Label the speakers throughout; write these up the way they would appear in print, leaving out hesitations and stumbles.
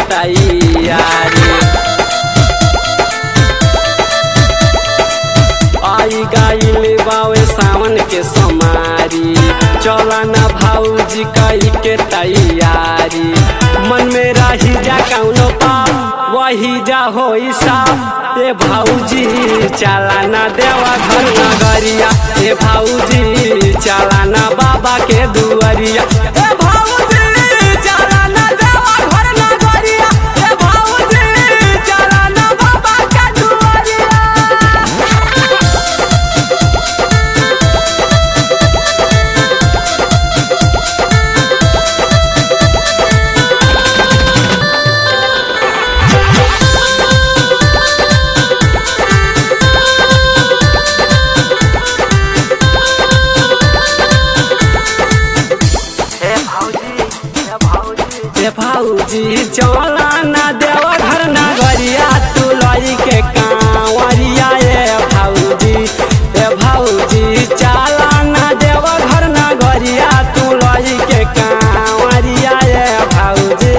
Speaker 1: तैयारी। आई गइल बावे सावन के सोमारी, चला ना भाऊजी कई के तैयारी। मन में रही जा कौनो पाप वही जा होई साफ। ए भाऊजी चला ना देवा घर नगरिया, ए भाऊजी चला ना बाबा के दुआरिया। ए भाऊजी चला ना देवा घर नगरिया, ए भाऊजी चला ना बाबा के दुआरिया। ए भाऊजी चला ना देवा घर नगरिया, तू लई के कांवरिया। ए भाऊजी चला ना देवा घर नगरिया, तू लई के कांवरिया। ए भाऊजी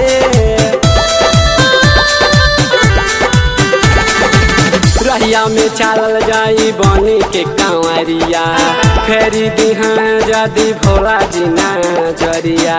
Speaker 1: रहिया में चलल जाई बनी के कांवरिया, फेरी दिहा जदी भोला जी नजरिया।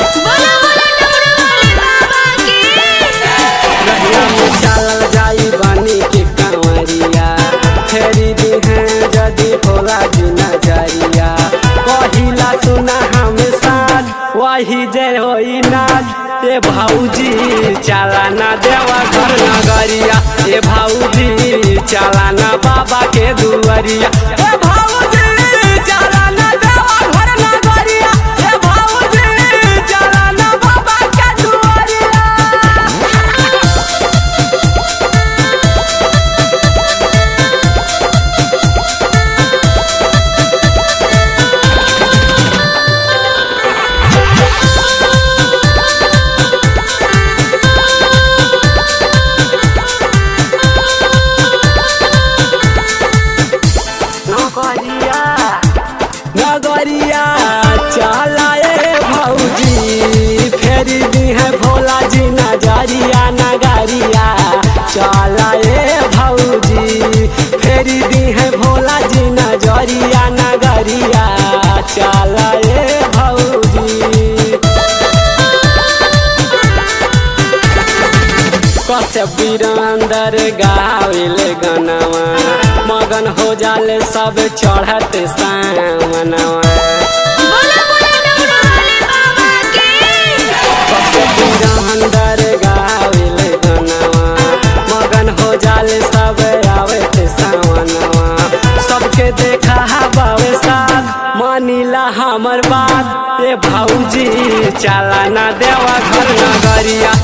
Speaker 1: रहिया में चलल जाई बनी के कांवरिया, फेरी दिहा जदी भोला जी नजरिया। कहिला सुना हम साथ वही जय होई नाथ। ए भाऊजी चला ना देवा घर नगरिया, ए भाऊजी चला ना बाबा के दुआरिया। ए भाऊजी चला ना देवा घर नगरिया, ए भाऊजी चला ना बाबा के दुआरिया। नगरिया चला ए भाऊजी, फेरी दी है भोला जी नजरिया। नगरिया चला ए भाऊजी, फेरी दी है भोला जी नजरिया। नगरिया चला ए भाऊजी। कसे बीरंदर गाविल गनवा, मगन हो जाले सब चढ़त सामनवा। कसे बीरंदर गाविल गनवा, मगन हो जाले सब आवत सामनवा। सबके देखा बावे साथ मानिला हमर बात। ए भाऊजी चला ना देवा घर नगरिया,